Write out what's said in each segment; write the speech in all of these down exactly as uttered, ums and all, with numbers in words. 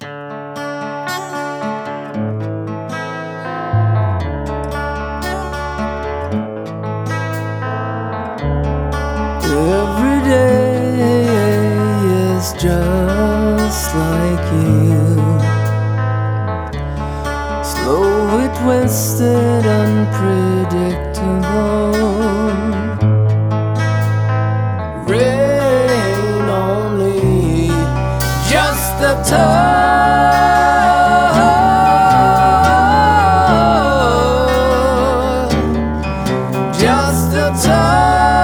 Every day is just like you, slowly twisted, unpredictable. Rain only, just a touch, just a touch.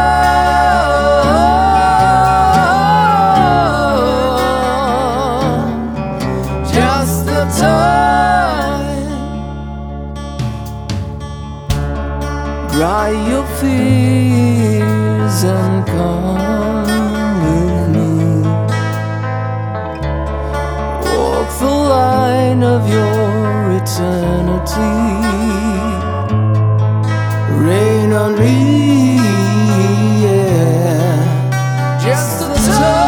Just the time. Dry your fears and come with me. Walk the line of your eternity. Rain on me, yeah. Just the time.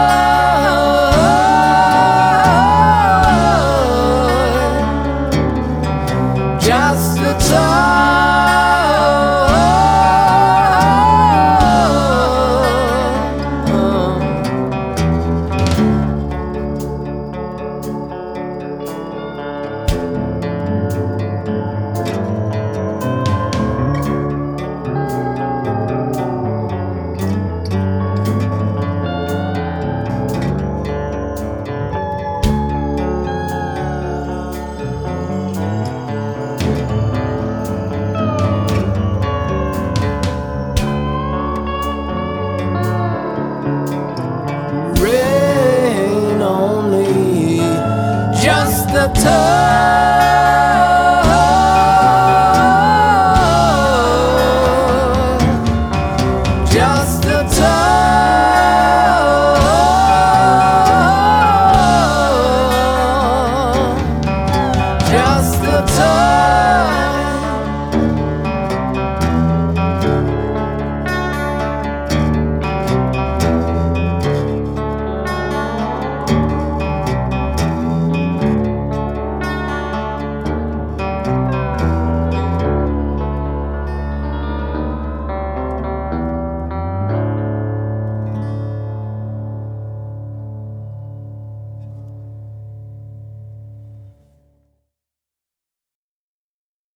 Just the time. Rain only, just the touch.